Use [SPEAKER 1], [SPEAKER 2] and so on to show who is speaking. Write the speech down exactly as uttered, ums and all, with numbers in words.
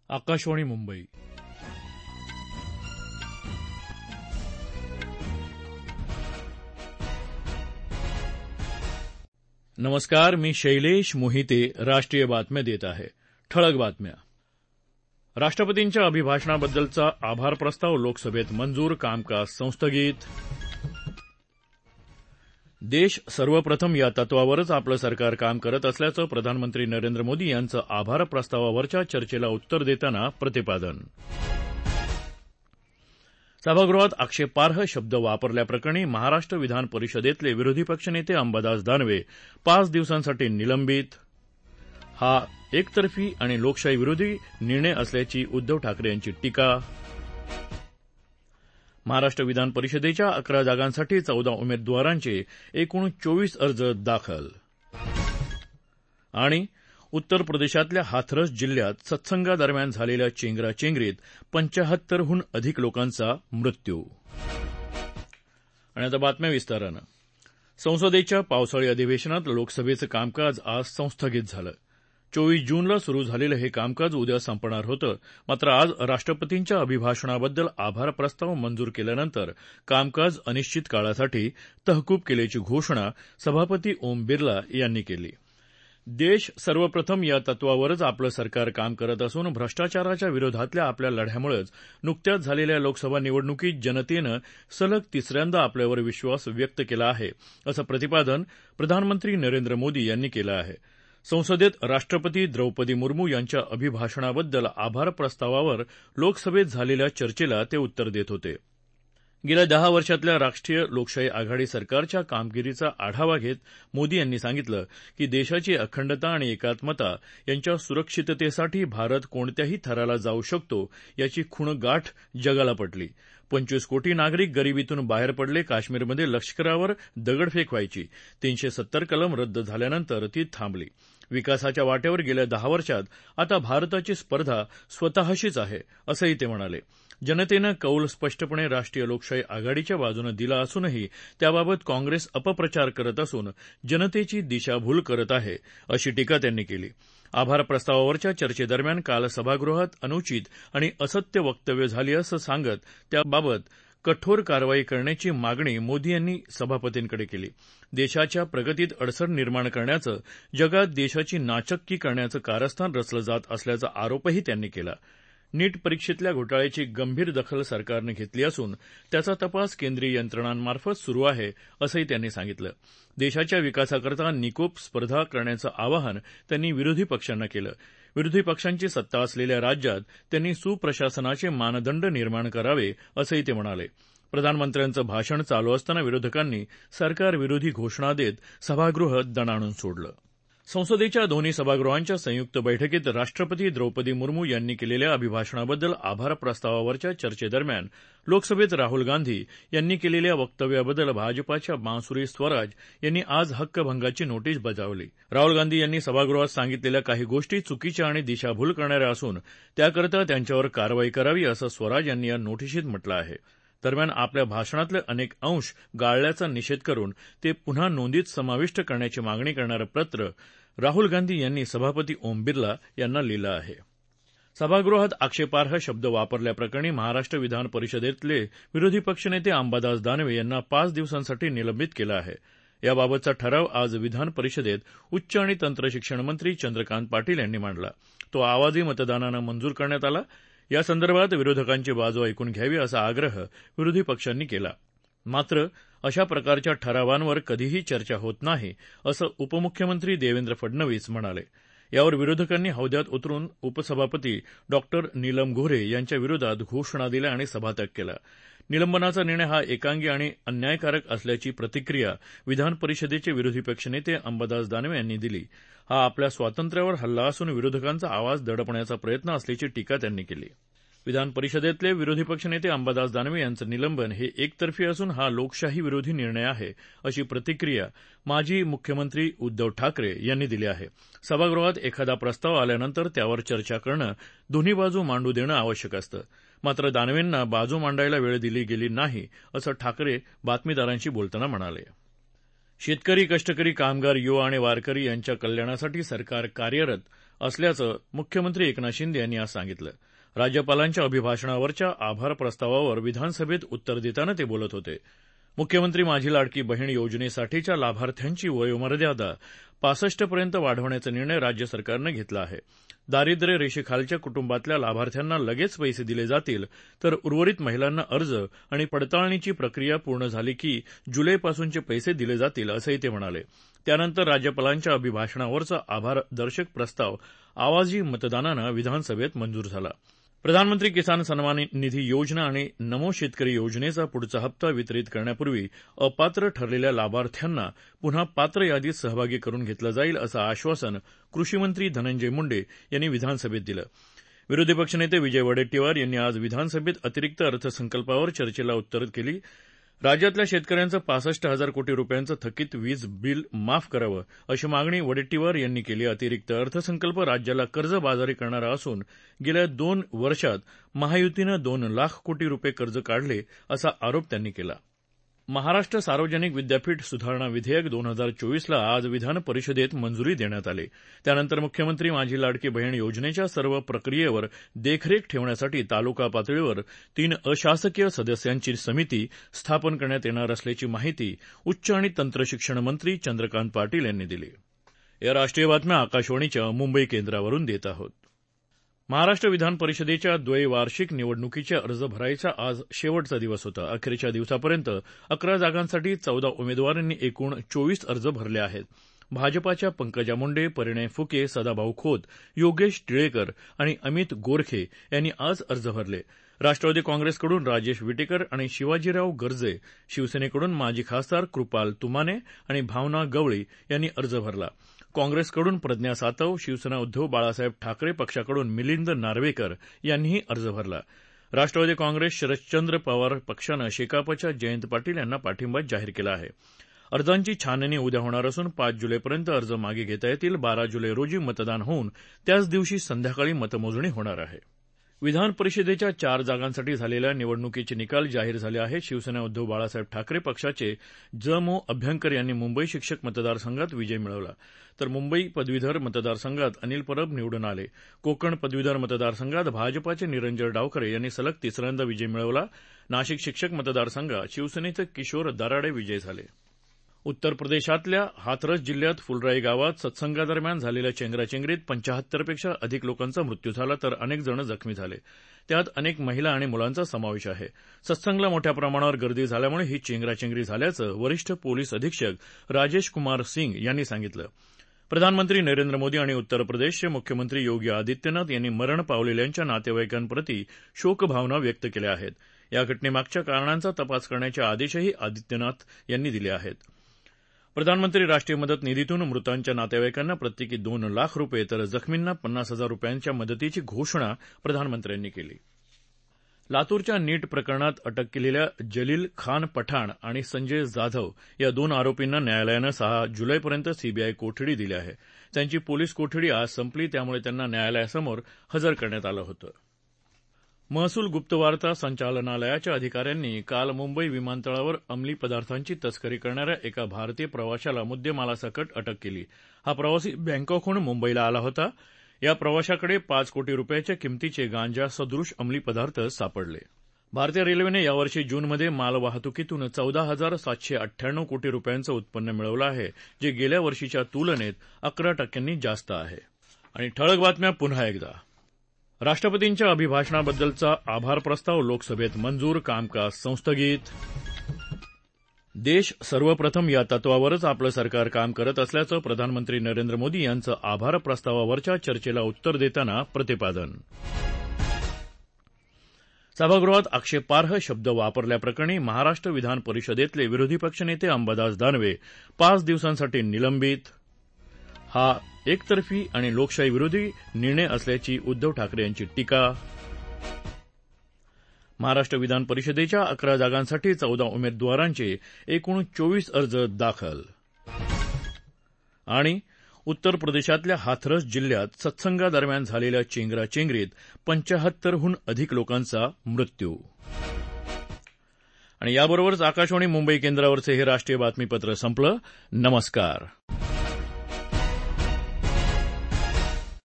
[SPEAKER 1] आकाशवाणी मुंबई. नमस्कार, मी शैलेश मोहिते. राष्ट्रीय बातम्या देत आहे. ठळक बातम्या. राष्ट्रपतींच्या अभिभाषणाबद्दलचा आभार प्रस्ताव लोकसभेत मंजूर, कामकाज संस्थगित. देश सर्वप्रथम या तत्वावरच आपलं सरकार काम करत असल्याचं प्रधानमंत्री नरेंद्र मोदी यांचं आभार प्रस्तावावरच्या चर्चेला उत्तर देताना प्रतिपादन. सभागृहात आक्षेपार्ह शब्द वापरल्याप्रकरणी महाराष्ट्र विधान परिषदेतले विरोधी पक्षनेते अंबादास दानवे पाच दिवसांसाठी निलंबित. हा एकतर्फी आणि लोकशाही विरोधी निर्णय असल्याची उद्धव ठाकरे यांची टीका. महाराष्ट्र विधान परिषदेच्या अकरा जागांसाठी चौदा उमेदवारांचे एकूण चोवीस अर्ज दाखल. आणि उत्तर प्रदेशातल्या हाथरस जिल्ह्यात सत्संगादरम्यान झालेल्या चेंगराचेंगरीत पंचाहत्तरहून अधिक लोकांचा मृत्यू. आणि आता बातम्या विस्तारानं. संसदेच्या पावसाळी अधिवेशनात लोकसभेचं कामकाज आज संस्थगित झालं. चोवीस जूनला सुरू झालेलं हे कामकाज उद्या संपणार होतं. मात्र आज राष्ट्रपतींच्या अभिभाषणाबद्दल आभार प्रस्ताव मंजूर केल्यानंतर कामकाज अनिश्चित काळासाठी तहकूब केल्याची घोषणा सभापती ओम बिर्ला यांनी केली. देश सर्वप्रथम या तत्वावरच आपलं सरकार काम करत असून भ्रष्टाचाराच्या विरोधातल्या आपल्या लढ्यामुळेच नुकत्याच झालेल्या लोकसभा निवडणुकीत जनतेनं सलग तिसऱ्यांदा आपल्यावर विश्वास व्यक्त केला आहे, असं प्रतिपादन प्रधानमंत्री नरेंद्र मोदी यांनी केलं आहे. संसदेत राष्ट्रपती द्रौपदी मुर्मू यांच्या अभिभाषणाबद्दल आभार प्रस्तावावर लोकसभेत झालेल्या चर्चेला ते उत्तर देत होते. गेल्या दहा वर्षातल्या राष्ट्रीय लोकशाही आघाडी सरकारच्या कामगिरीचा आढावा घेत मोदी यांनी सांगितलं की देशाची अखंडता आणि एकात्मता यांच्या सुरक्षिततेसाठी भारत कोणत्याही थराला जाऊ शकतो याची खूण गाठ जगाला पटली. पंचवीस कोटी नागरिक गरिबीतून बाहेर पडले. काश्मीरमध्ये लष्करावर दगडफेक व्हायची. तीनशे सत्तर कलम रद्द झाल्यानंतर ती थांबली. विकासाच्या वाटेवर गेल्या दहा वर्षात आता भारताची स्पर्धा स्वतःशीच आहे, असंही ते म्हणाले. जनतेनं कौल स्पष्टपणे राष्ट्रीय लोकशाही आघाडीच्या बाजूनं दिला असूनही त्याबाबत काँग्रेस अपप्रचार करत असून जनतेची दिशाभूल करत आहे, अशी टीका त्यांनी केली. आभार प्रस्तावावरच्या चर्चेदरम्यान काल सभागृहात अनुचित आणि असत्य वक्तव्य झाली असं सांगत त्याबाबत कठोर कारवाई करण्याची मागणी मोदी यांनी सभापतींकडे केली. देशाच्या प्रगतीत अडसर निर्माण करण्याचं, जगात देशाची नाचक्की करण्याचं कारस्थान रचलं जात असल्याचा आरोपही त्यांनी केला. नीट परीक्षेतल्या घोटाळ्याची गंभीर दखल सरकारनं घेतली असून त्याचा तपास केंद्रीय यंत्रणांमार्फत सुरू आहे, असंही त्यांनी सांगितलं. देशाच्या विकासाकरता निकोप स्पर्धा करण्याचं आवाहन त्यांनी विरोधी पक्षांना केलं. विरोधी पक्षांची सत्ता असलेल्या राज्यात त्यांनी सुप्रशासनाचे मानदंड निर्माण करावे, असंही ते म्हणाले. प्रधानमंत्र्यांचं भाषण चालू असताना विरोधकांनी सरकारविरोधी घोषणा देत सभागृह दणाणून सोडलं. संसदेच्या दोन्ही सभागृहांच्या संयुक्त बैठकीत राष्ट्रपती द्रौपदी मुर्मू यांनी केलेल्या अभिभाषणाबद्दल आभार प्रस्तावावरच्या चर्चेदरम्यान लोकसभेत राहुल गांधी यांनी केलेल्या वक्तव्याबद्दल भाजपाच्या बांसुरी स्वराज यांनी आज हक्कभंगाची नोटीस बजावली. राहुल गांधी यांनी सभागृहात सांगितलेल्या काही गोष्टी चुकीच्या आणि दिशाभूल करणाऱ्या असून त्याकरता त्यांच्यावर कारवाई करावी, असं स्वराज यांनी या नोटिशीत म्हटलं आहे. दरम्यान आपल्या भाषणातले अनेक अंश गाळल्याचा निषेध करून ते पुन्हा नोंदीत समाविष्ट करण्याची मागणी करणारं पत्र राहुल गांधी यांनी सभापती ओम बिर्ला यांना लिहिलं आहे. सभागृहात आक्षेपार्ह शब्द वापरल्याप्रकरणी महाराष्ट्र विधान परिषदेतले विरोधी पक्षनेते अंबादास दानवे यांना पाच दिवसांसाठी निलंबित केलं आहे. याबाबतचा ठराव आज विधान परिषदेत उच्च आणि तंत्रशिक्षण मंत्री चंद्रकांत पाटील यांनी मांडला. तो आवाजी मतदानानं मंजूर करण्यात आला. यासंदर्भात विरोधकांची बाजू ऐकून घ्यावी असा आग्रह विरोधी पक्षांनी केला. मात्र अशा प्रकारच्या ठरावांवर कधीही चर्चा होत नाही, असं उपमुख्यमंत्री देवेंद्र फडणवीस म्हणाले. यावर विरोधकांनी हौद्यात उतरून उपसभापती डॉक्टर नीलम गोऱ्हे यांच्या विरोधात घोषणा दिल्या आणि सभात्याग केला. निलंबनाचा निर्णय हा एकांगी आणि अन्यायकारक असल्याची प्रतिक्रिया विधान परिषदेचे विरोधी पक्षनेते अंबादास दानवे यांनी दिली. हा आपल्या स्वातंत्र्यावर हल्ला असून विरोधकांचा आवाज दडपण्याचा प्रयत्न असल्याची टीका त्यांनी केली. विधान परिषदेतले विरोधी पक्षनेते अंबादास दानवे यांचं निलंबन हे एकतर्फी असून हा लोकशाही विरोधी निर्णय आहे, अशी प्रतिक्रिया माजी मुख्यमंत्री उद्धव ठाकरे यांनी दिली आहे. सभागृहात एखादा प्रस्ताव आल्यानंतर त्यावर चर्चा करणं, दोन्ही बाजू मांडू देणं आवश्यक असतं. मात्र दानवेंना बाजू मांडायला वेळ दिली गेली नाही, असं ठाकरे बातमीदारांशी बोलताना म्हणाले. शेतकरी, कष्टकरी, कामगार, युवा आणि वारकरी यांच्या कल्याणासाठी सरकार कार्यरत असल्याचं मुख्यमंत्री एकनाथ शिंदे यांनी आज सांगितलं. राज्यपालांच्या अभिभाषणावरच्या आभार प्रस्तावावर विधानसभेत उत्तर देताना ते बोलत होते. मुख्यमंत्री माझी लाडकी बहीण योजनेसाठीच्या लाभार्थ्यांची वयोमर्यादा पासष्ट पर्यंत वाढवण्याचा निर्णय राज्य सरकारनं घेतला आहे. दारिद्र्य रेषेखालच्या कुटुंबातल्या लाभार्थ्यांना लगेच पैसे दिले जातील, तर उर्वरित महिलांना अर्ज आणि पडताळणीची प्रक्रिया पूर्ण झाली की जुलैपासूनचे पैसे दिले जातील, असंही ते म्हणाले. त्यानंतर राज्यपालांच्या अभिभाषणावरचा आभारदर्शक प्रस्ताव आवाजी मतदानानं विधानसभेत मंजूर झाला. प्रधानमंत्री किसान सन्मान निधी योजना आणि नमो शेतकरी योजनेचा पुढचा हप्ता वितरित करण्यापूर्वी अपात्र ठरलेल्या लाभार्थ्यांना पुन्हा पात्र यादीत सहभागी करून घेतलं जाईल असं आश्वासन कृषीमंत्री धनंजय मुंडे यांनी विधानसभेत दिलं. विरोधी पक्षनेते विजय वडेट्टीवार यांनी आज विधानसभेत अतिरिक्त अर्थसंकल्पावर चर्चेला उत्तर केली. राज्यातल्या शेतकऱ्यांचं पासष्ट हजार कोटी रुपयांचं थकीत वीज बिल माफ करावं अशी मागणी वडेट्टीवार यांनी केली. अतिरिक्त अर्थसंकल्प राज्याला कर्जबाजारी करणारा असून गेल्या दोन वर्षात महायुतीनं दोन लाख कोटी रुपये कर्ज काढले असा आरोप त्यांनी केला. महाराष्ट्र सार्वजनिक विद्यापीठ सुधारणा विधेयक दोन हजार चोवीसला आज विधान परिषदेत मंजुरी देण्यात आली. त्यानंतर मुख्यमंत्री माझी लाडकी बहीण योजनेच्या सर्व प्रक्रियेवर देखरेख ठेवण्यासाठी तालुका पातळीवर तीन अशासकीय सदस्यांची समिती स्थापन करण्यात येणार असल्याची माहिती उच्च आणि तंत्रशिक्षण मंत्री चंद्रकांत पाटील यांनी दिली. या राष्ट्रीय बातम्या आकाशवाणीच्या मुंबई केंद्रावरून देत आहोत. महाराष्ट्र विधान परिषदेच्या द्वैवार्षिक निवडणुकीचे अर्ज भरायचा आज शेवटचा दिवस होता. अखेरच्या दिवसापर्यंत अकरा जागांसाठी चौदा उमेदवारांनी एकूण चोवीस अर्ज भरले आहेत. भाजपाच्या पंकजा मुंडे, परिणय फुके, सदाभाऊ खोत, योगेश टिळेकर आणि अमित गोरखे यांनी आज अर्ज भरले. राष्ट्रवादी काँग्रेसकडून राजेश विटेकर आणि शिवाजीराव गर्जे, शिवसेनेकडून माजी खासदार कृपाल तुमाने आणि भावना गवळी यांनी अर्ज भरला. काँग्रेसकडून प्रज्ञा सातव, शिवसेना उद्धव बाळासाहेब ठाकरे पक्षाकडून मिलिंद नार्वेकर यांनीही अर्ज भरला. राष्ट्रवादी काँग्रेस शरदचंद्र पवार पक्षानं शेकापच्या जयंत पाटील यांना पाठिंबा जाहीर केला आहे. अर्जांची छाननी उद्या होणार असून पाच जुलैपर्यंत अर्ज मागे घेता येतील. बारा जुलै रोजी मतदान होऊन त्याच दिवशी संध्याकाळी मतमोजणी होणार आहे. विधान परिषदेच्या चार जागांसाठी झालेल्या निवडणुकीचे निकाल जाहीर झाले आहेत. शिवसेना उद्धव बाळासाहेब ठाकरे पक्षाचे ज मो अभ्यंकर यांनी मुंबई शिक्षक मतदारसंघात विजय मिळवला, तर मुंबई पदवीधर मतदारसंघात अनिल परब निवडून आले. कोकण पदवीधर मतदारसंघात भाजपाचे निरंजन डावखरे यांनी सलग तिसऱ्यांदा विजय मिळवला. नाशिक शिक्षक मतदारसंघात शिवसेनेचे किशोर दराडे विजयी झाले. उत्तर प्रदेशातल्या हाथरस जिल्ह्यात फुलराई गावात सत्संगादरम्यान झालेल्या चेंगराचेंगरीत पंचाहत्तरपेक्षा अधिक लोकांचा मृत्यू झाला, तर अनेक जण जखमी झाले. त्यात अनेक महिला आणि मुलांचा समावेश आहे. सत्संगला मोठ्या प्रमाणावर गर्दी झाल्यामुळे ही चेंगराचेंगरी झाल्याचं वरिष्ठ पोलीस अधीक्षक राजेश कुमार सिंग यांनी सांगितलं. प्रधानमंत्री नरेंद्र मोदी आणि उत्तर प्रदेशचे मुख्यमंत्री योगी आदित्यनाथ यांनी मरण पावलेल्यांच्या नातेवाईकांप्रती शोकभावना व्यक्त केल्या आहेत. या घटनेमागच्या कारणांचा तपास करण्याचे आदेशही आदित्यनाथ यांनी दिले आहेत. प्रधानमंत्री राष्ट्रीय मदत निधीतून मृतांच्या नातेवाईकांना प्रत्येकी दोन लाख रुपये तर जखमींना पन्नास हजार रुपयांच्या मदतीची घोषणा प्रधानमंत्र्यांनी केली. लातूरच्या नीट प्रकरणात अटक केलेल्या जलील खान पठाण आणि संजय जाधव या दोन आरोपींना न्यायालयानं सहा जुलैपर्यंत सीबीआय कोठडी दिली आहे. त्यांची पोलीस कोठडी आज संपली, त्यामुळे त्यांना न्यायालयासमोर हजर करण्यात आलं होतं. महसूल गुप्तवार्ता संचालनालयाच्या अधिकाऱ्यांनी काल मुंबई विमानतळावर अंमली पदार्थांची तस्करी करणाऱ्या एका भारतीय प्रवाशाला मुद्देमालासकट अटक केली. हा प्रवासी बँकॉकहून मुंबईला आला होता. या प्रवाशाकडे पाच कोटी रुपयाच्या किमतीचे गांजा सदृश अंमली पदार्थ सापडले. भारतीय रेल्वेने यावर्षी जूनमध्ये मालवाहतुकीतून चौदा हजार सातशे अठ्ठ्याण्णव कोटी रुपयांचं उत्पन्न मिळवलं आहे, जे गेल्या वर्षीच्या तुलनेत अकरा टक्क्यांनी जास्त आहे. आणि ठळक बातम्या पुन्हा एकदा. राष्ट्रपतींच्या अभिभाषणाबद्दलचा आभार प्रस्ताव लोकसभेत मंजूर, कामकाज संस्थगित. देश सर्वप्रथम या तत्वावरच आपलं सरकार काम करत असल्याचं प्रधानमंत्री नरेंद्र मोदी यांचं आभार प्रस्तावावरच्या चर्चेला उत्तर देताना प्रतिपादन. सभागृहात आक्षेपार्ह शब्द वापरल्याप्रकरणी महाराष्ट्र विधान परिषदेतले विरोधी पक्षनेते अंबादास दानवे पाच दिवसांसाठी निलंबित. हा एकतर्फी आणि लोकशाही विरोधी निर्णय असल्याची उद्धव ठाकरे यांची टीका. महाराष्ट्र विधान परिषदेच्या अकरा जागांसाठी चौदा उमेदवारांचे एकूण चोवीस अर्ज दाखल. आणि उत्तर प्रदेशातल्या हाथरस जिल्ह्यात सत्संगादरम्यान झालेल्या चेंगराचेंगरीत पंचाहत्तरहून अधिक लोकांचा मृत्यू. आणि याबरोबरच आकाशवाणी मुंबई केंद्रावरचे हे राष्ट्रीय बातमीपत्र संपलं. नमस्कार.